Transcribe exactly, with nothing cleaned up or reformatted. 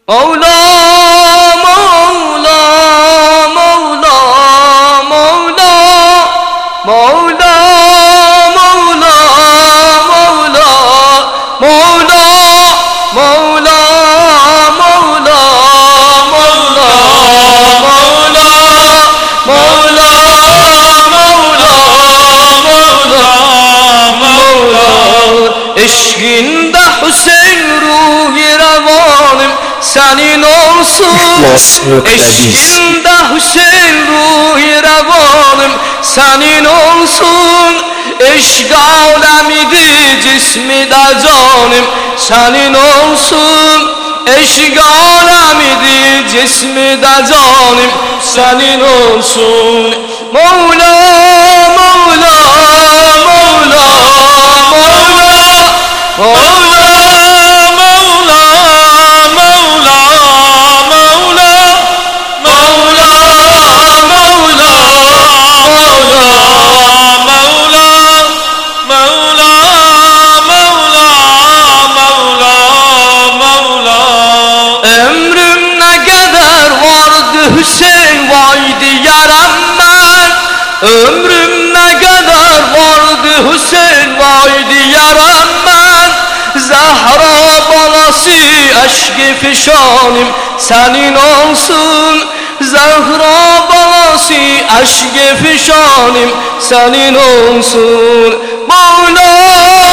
مولا مولا مولا مولا مولا مولا مولا مولا مولا مولا مولا مولا مولا مولا مولا عشقinde Hüseyin ruhi revanım senin olsun. Eşkinde Hüseyin ruhi revanım senin olsun. Eşk alemidir cismi de canım senin olsun. Eşk alemidir cismi de canım senin olsun. Mevla Mevla Mevla Mevla Hüseyin vaydi yaram ben. Ömrüm ne kadar vardı Hüseyin vaydi yaram ben. Zahra balası aşk-ı fişanım senin olsun. Zahra balası aşk-ı fişanım senin olsun. Mevla